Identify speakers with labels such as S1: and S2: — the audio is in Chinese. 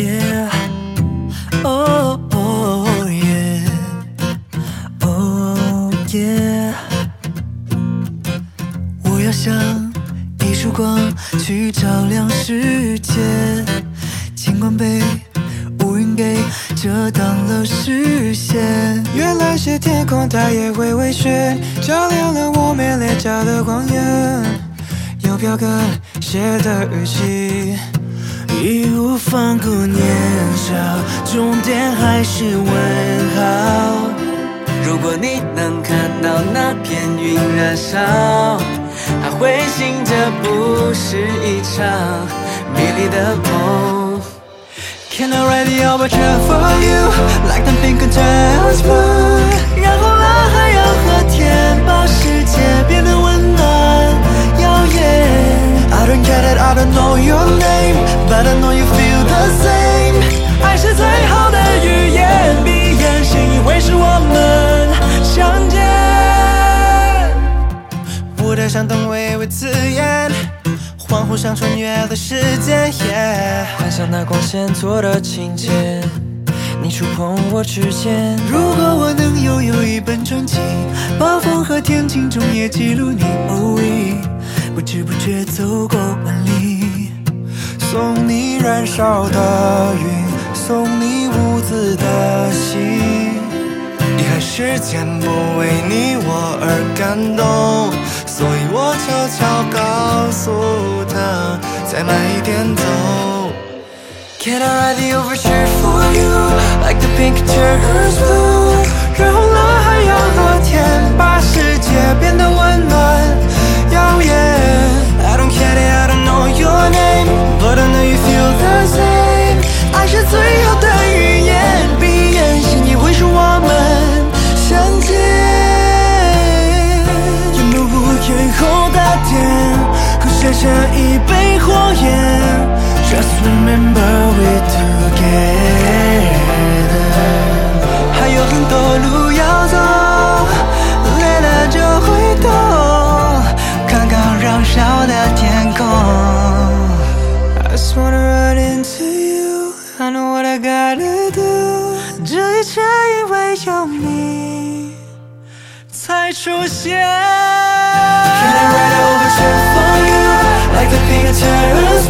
S1: yeah, oh, oh, yeah, oh, yeah。 我要像一束光去照亮世界，尽管被乌云给遮挡了视线。
S2: 原来是天空，它也会微雪，照亮了我们脸颊的光源。邮票跟写的日期，
S1: 义无反顾年少，终点还是问号。
S3: 如果你能看到那片云燃烧，它会醒这不是一场迷离的梦。
S1: Can I write the overture for you, like the pink curtains blue？ 然后拉海洋和天，把世界变得温暖耀眼。I don't get it, I don't know your name, but I know you feel the same。 爱是最好的语言，闭眼心以为是我们相见。
S2: 舞台上灯微微刺眼，恍惚想穿越了时间，
S3: 幻想那光线做的情节，你触碰我指尖。
S1: 如果我能拥有一本传记，暴风和天晴中也记录你偶遇，不知不觉走过万里。
S2: 送你燃烧的云，送你无字的信。遗憾时间不为你我而感动，所以我悄悄告诉他，再慢一点走。
S3: Can I write the overture for you, like the pink turns blue？
S2: 然后拉海洋和天，把世界变得温暖耀眼。
S1: I don't get it, I don't know your name, but I know you feel the same。 爱是最好的语言，闭眼心也会是我们相见。有没有烟后的天，和写下一杯火焰。Just remember we together。 还有很多路要走，累了就回头，看看燃烧的天空。
S2: I just wanna run into you, I know what I gotta do。
S1: 这一切因为有你才出现。 Can I write an overture for you, like the pink turns